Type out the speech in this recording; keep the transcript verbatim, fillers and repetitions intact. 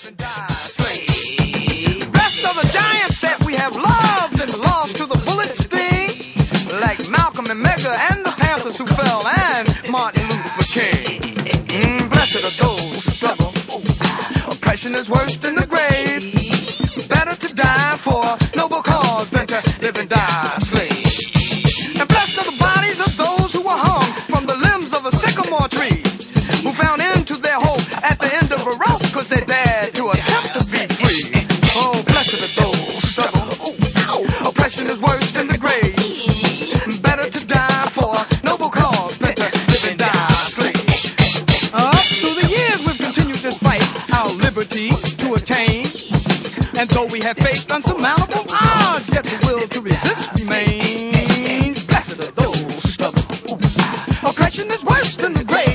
live and die slave. Blessed are the giants that we have loved and lost to the bullet sting, like Malcolm and Medgar and the Panthers who fell, and Martin Luther King. Mm, blessed are those who struggle. Oppression is worse than the grave. Better to die for a noble cause than to live and die slave. And blessed are the bodies of those who were hung from the limbs of a sycamore tree, who found into their hope at the end of a rope, cause they dared to attempt to be free. Oh, blessed are those who struggle. Oppression is worse than the grave. Better to die for a noble cause than to live and die slave. Up through the years we've continued this fight, our liberty to attain. And though we have faced unsurmountable odds, yet the will to resist remains. Blessed are those who struggle. Oppression is worse than the grave.